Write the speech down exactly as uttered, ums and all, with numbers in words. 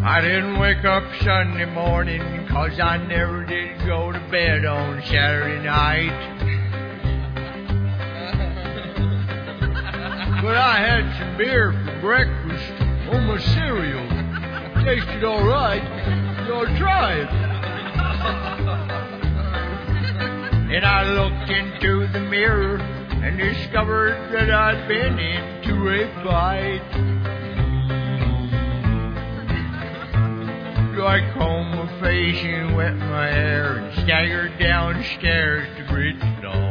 I didn't wake up Sunday morning 'cause I never did go to bed on Saturday night. But I had some beer for breakfast on my cereal. Tasted all right. You ought to try it. And I looked into the mirror and discovered that I'd been into a fight. So I combed my face and wet my hair and staggered downstairs to greet the dawn.